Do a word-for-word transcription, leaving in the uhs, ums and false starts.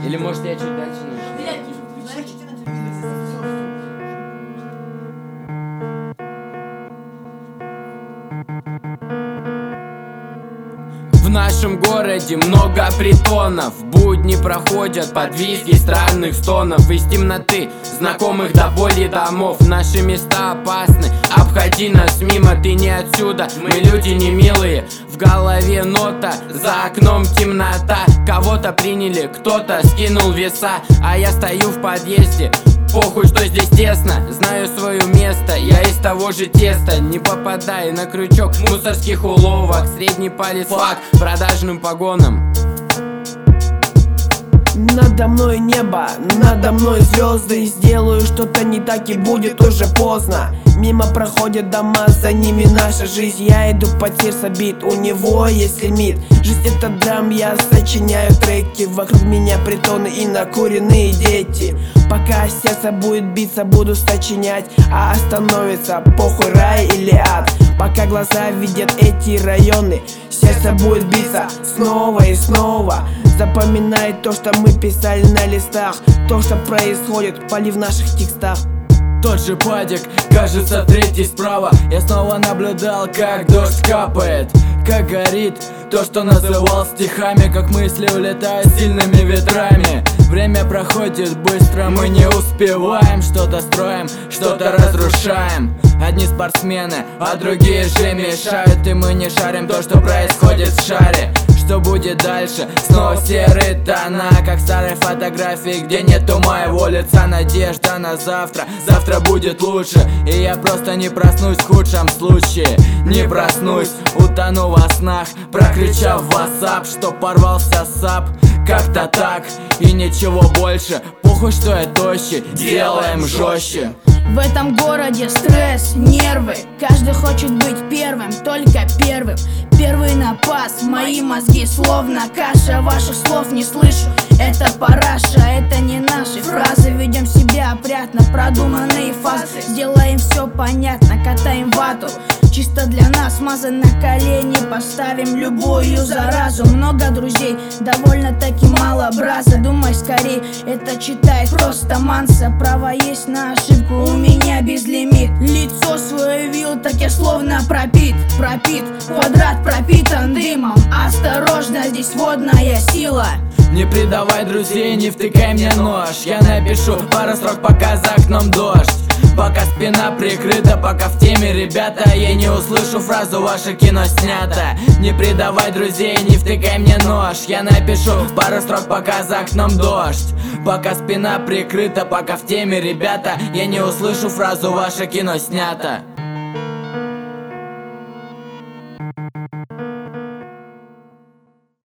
Или может я чуть дальше начну? В нашем городе много притонов. Будни проходят под визги странных стонов. Из темноты знакомых до боли домов. Наши места опасны, обходи нас мимо. Ты не отсюда, мы люди не милые. В голове нота, за окном темнота. Кого-то приняли, кто-то скинул веса. А я стою в подъезде, похуй, что здесь тесно. Знаю свое место, я из того же теста. Не попадай на крючок мусорских уловок. Средний палец флаг продажным погонам. Надо мной небо, надо мной звезды. Сделаю что-то не так и будет уже поздно. Мимо проходят дома, за ними наша жизнь. Я иду по сердцу бит, у него есть лимит. Жизнь это драм, я сочиняю треки. Вокруг меня притоны и накуренные дети. Пока сердце будет биться, буду сочинять. А остановится, похуй, рай или ад. Пока глаза видят эти районы, сердце будет биться снова и снова. Запоминай то, что мы писали на листах. То, что происходит, пали в наших текстах. Тот же падик, кажется, третий справа. Я снова наблюдал, как дождь капает, как горит то, что называл стихами. Как мысли улетают сильными ветрами. Время проходит быстро, мы не успеваем. Что-то строим, что-то разрушаем. Одни спортсмены, а другие же мешают. И мы не шарим то, что происходит в шаре. Что будет дальше? Снова серые тона, как в старой фотографии, где нету моего лица. Надежда на завтра, завтра будет лучше. И я просто не проснусь в худшем случае. Не проснусь, утону во снах, прокричав в WhatsApp, что порвался сап. Как-то так, и ничего больше. Похуй, что я тощий, делаем жестче. В этом городе стресс, нервы. Каждый хочет быть первым, только первым. Первый напас, мои мозги словно каша. Ваших слов не слышу, это параша. Это не наши фразы, ведем себя опрятно. Продуманные фазы, сделаем все понятно. Катаем вату, чисто для нас. Смазан на колени, поставим любую заразу. Много друзей, довольно-таки мало браза. Думай скорей, это читает просто манса. Право есть на ошибку, у меня безлимит. Лицо свое вил, так я словно пропит. Пропит, квадрат пропитан дымом. Осторожно, здесь водная сила. Не предавай друзей, не втыкай мне нож. Я напишу пару строк, пока за окном дождь. Пока спина прикрыта, пока в теме, ребята. Я не услышу фразу, ваше кино снято. Не предавай друзей, не втыкай мне нож. Я напишу пару строк, пока за окном дождь. Пока спина прикрыта, пока в теме, ребята. Я не услышу фразу, ваше кино снято.